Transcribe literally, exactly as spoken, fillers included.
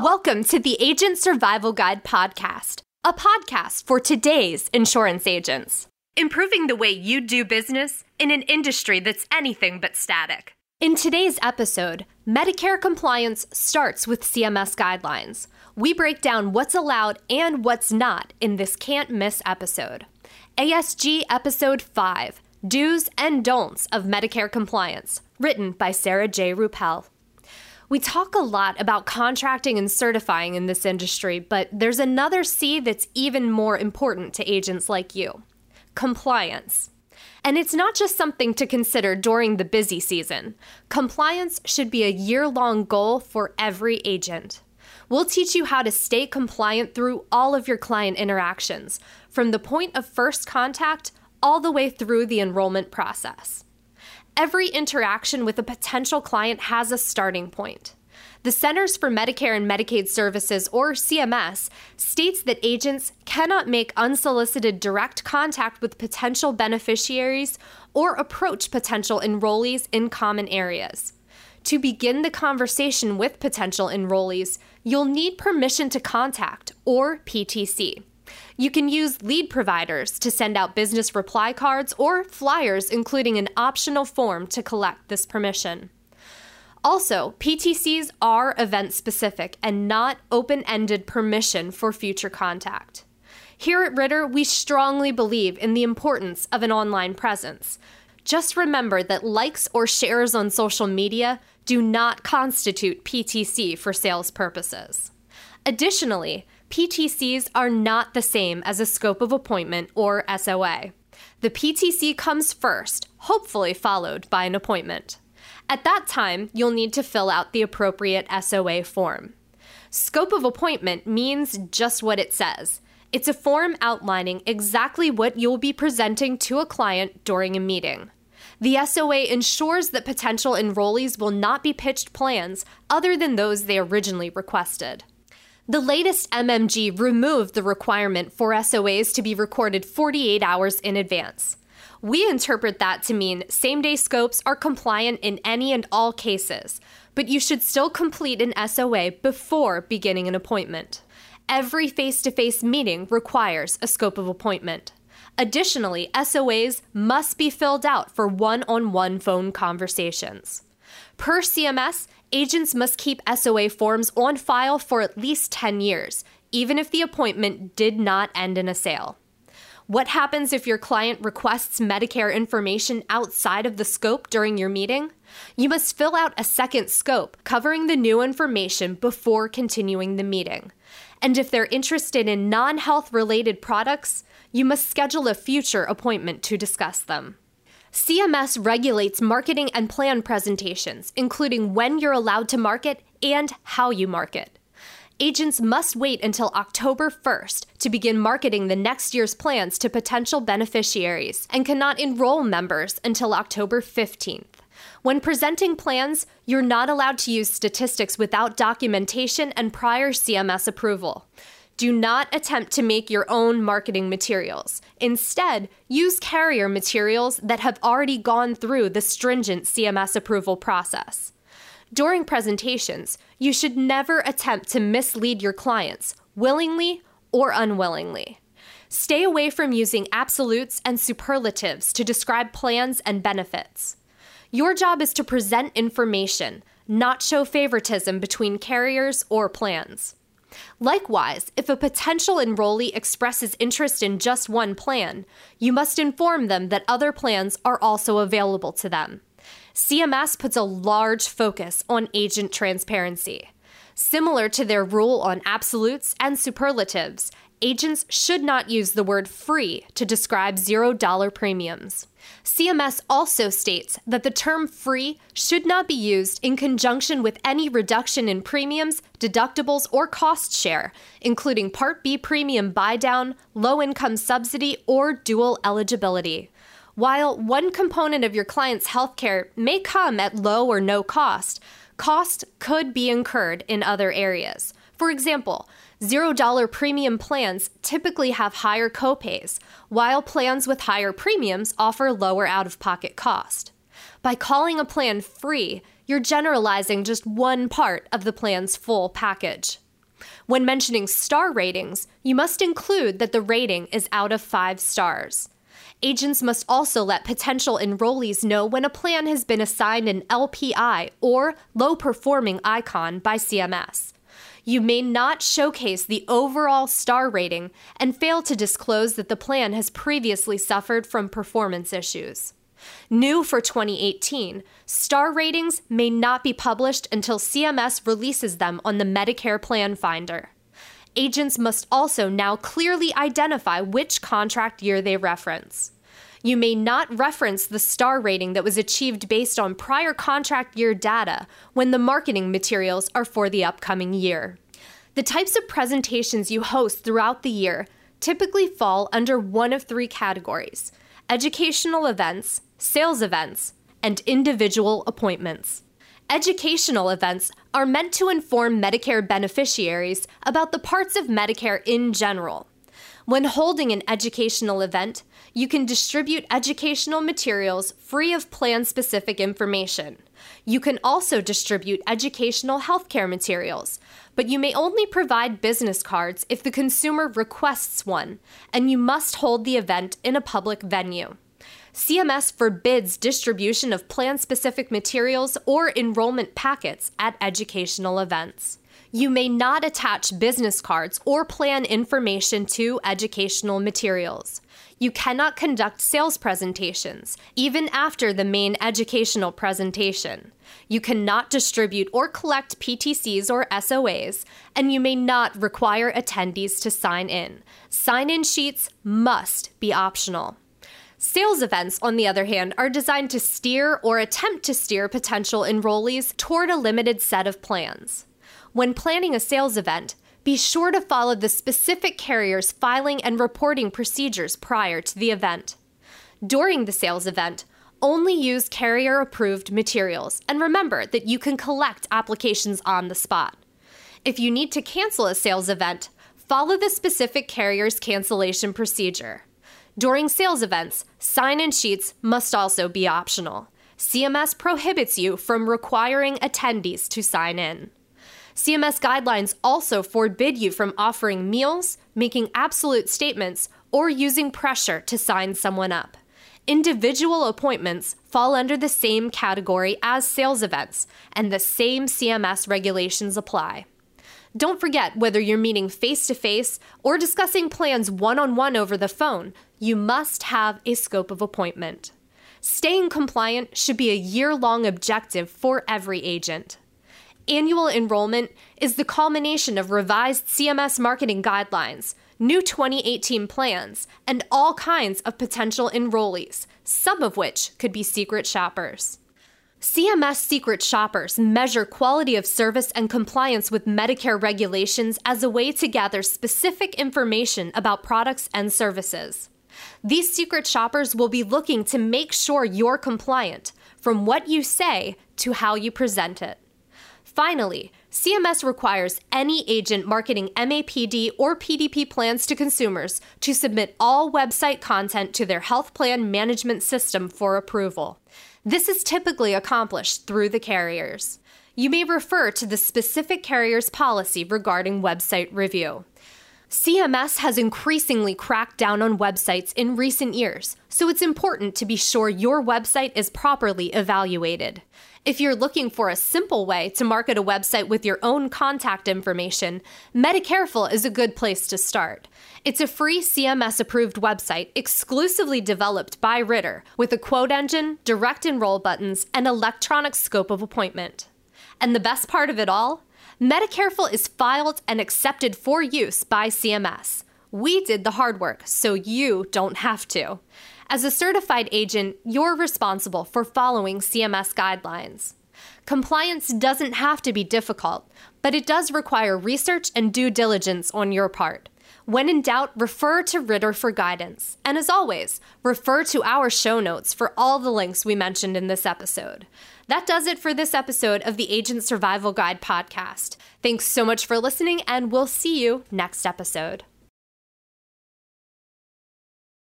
Welcome to the Agent Survival Guide podcast, a podcast for today's insurance agents, improving the way you do business in an industry that's anything but static. In today's episode, Medicare compliance starts with C M S guidelines. We break down what's allowed and what's not in this can't miss episode. A S G Episode five, Do's and Don'ts of Medicare Compliance, written by Sarah J. Ruppel. We talk a lot about contracting and certifying in this industry, but there's another C that's even more important to agents like you: compliance. And it's not just something to consider during the busy season. Compliance should be a year-long goal for every agent. We'll teach you how to stay compliant through all of your client interactions, from the point of first contact all the way through the enrollment process. Every interaction with a potential client has a starting point. The Centers for Medicare and Medicaid Services, or C M S, states that agents cannot make unsolicited direct contact with potential beneficiaries or approach potential enrollees in common areas. To begin the conversation with potential enrollees, you'll need permission to contact, or P T C. You can use lead providers to send out business reply cards or flyers, including an optional form to collect this permission. Also, P T Cs are event-specific and not open-ended permission for future contact. Here at Ritter, we strongly believe in the importance of an online presence. Just remember that likes or shares on social media do not constitute P T C for sales purposes. Additionally, P T Cs are not the same as a scope of appointment or S O A. The P T C comes first, hopefully followed by an appointment. At that time, you'll need to fill out the appropriate S O A form. Scope of appointment means just what it says. It's a form outlining exactly what you'll be presenting to a client during a meeting. The S O A ensures that potential enrollees will not be pitched plans other than those they originally requested. The latest M M G removed the requirement for S O As to be recorded forty-eight hours in advance. We interpret that to mean same-day scopes are compliant in any and all cases, but you should still complete an S O A before beginning an appointment. Every face-to-face meeting requires a scope of appointment. Additionally, S O As must be filled out for one-on-one phone conversations. Per C M S, agents must keep S O A forms on file for at least ten years, even if the appointment did not end in a sale. What happens if your client requests Medicare information outside of the scope during your meeting? You must fill out a second scope covering the new information before continuing the meeting. And if they're interested in non-health related products, you must schedule a future appointment to discuss them. C M S regulates marketing and plan presentations, including when you're allowed to market and how you market. Agents must wait until October first to begin marketing the next year's plans to potential beneficiaries and cannot enroll members until October fifteenth. When presenting plans, you're not allowed to use statistics without documentation and prior C M S approval. Do not attempt to make your own marketing materials. Instead, use carrier materials that have already gone through the stringent C M S approval process. During presentations, you should never attempt to mislead your clients, willingly or unwillingly. Stay away from using absolutes and superlatives to describe plans and benefits. Your job is to present information, not show favoritism between carriers or plans. Likewise, if a potential enrollee expresses interest in just one plan, you must inform them that other plans are also available to them. C M S puts a large focus on agent transparency. Similar to their rule on absolutes and superlatives, agents should not use the word free to describe zero-dollar premiums. C M S also states that the term free should not be used in conjunction with any reduction in premiums, deductibles, or cost share, including Part B premium buy-down, low-income subsidy, or dual eligibility. While one component of your client's healthcare may come at low or no cost, cost could be incurred in other areas. For example, zero-dollar premium plans typically have higher copays, while plans with higher premiums offer lower out-of-pocket cost. By calling a plan free, you're generalizing just one part of the plan's full package. When mentioning star ratings, you must include that the rating is out of five stars. Agents must also let potential enrollees know when a plan has been assigned an L P I, or low-performing icon, by C M S. You may not showcase the overall star rating and fail to disclose that the plan has previously suffered from performance issues. New for twenty eighteen, star ratings may not be published until C M S releases them on the Medicare Plan Finder. Agents must also now clearly identify which contract year they reference. You may not reference the star rating that was achieved based on prior contract year data when the marketing materials are for the upcoming year. The types of presentations you host throughout the year typically fall under one of three categories: educational events, sales events, and individual appointments. Educational events are meant to inform Medicare beneficiaries about the parts of Medicare in general. When holding an educational event, you can distribute educational materials free of plan-specific information. You can also distribute educational healthcare materials, but you may only provide business cards if the consumer requests one, and you must hold the event in a public venue. C M S forbids distribution of plan-specific materials or enrollment packets at educational events. You may not attach business cards or plan information to educational materials. You cannot conduct sales presentations, even after the main educational presentation. You cannot distribute or collect P T Cs or S O As, and you may not require attendees to sign in. Sign-in sheets must be optional. Sales events, on the other hand, are designed to steer or attempt to steer potential enrollees toward a limited set of plans. When planning a sales event, be sure to follow the specific carrier's filing and reporting procedures prior to the event. During the sales event, only use carrier-approved materials, and remember that you can collect applications on the spot. If you need to cancel a sales event, follow the specific carrier's cancellation procedure. During sales events, sign-in sheets must also be optional. C M S prohibits you from requiring attendees to sign in. C M S guidelines also forbid you from offering meals, making absolute statements, or using pressure to sign someone up. Individual appointments fall under the same category as sales events, and the same C M S regulations apply. Don't forget, whether you're meeting face-to-face or discussing plans one-on-one over the phone, you must have a scope of appointment. Staying compliant should be a year-long objective for every agent. Annual enrollment is the culmination of revised C M S marketing guidelines, new twenty eighteen plans, and all kinds of potential enrollees, some of which could be secret shoppers. C M S secret shoppers measure quality of service and compliance with Medicare regulations as a way to gather specific information about products and services. These secret shoppers will be looking to make sure you're compliant, from what you say to how you present it. Finally, C M S requires any agent marketing M A P D or P D P plans to consumers to submit all website content to their health plan management system for approval. This is typically accomplished through the carriers. You may refer to the specific carrier's policy regarding website review. C M S has increasingly cracked down on websites in recent years, so it's important to be sure your website is properly evaluated. If you're looking for a simple way to market a website with your own contact information, Medicareful is a good place to start. It's a free C M S-approved website exclusively developed by Ritter with a quote engine, direct enroll buttons, and electronic scope of appointment. And the best part of it all? Medicareful is filed and accepted for use by C M S. We did the hard work, so you don't have to. As a certified agent, you're responsible for following C M S guidelines. Compliance doesn't have to be difficult, but it does require research and due diligence on your part. When in doubt, refer to Ritter for guidance. And as always, refer to our show notes for all the links we mentioned in this episode. That does it for this episode of the Agent Survival Guide podcast. Thanks so much for listening, and we'll see you next episode.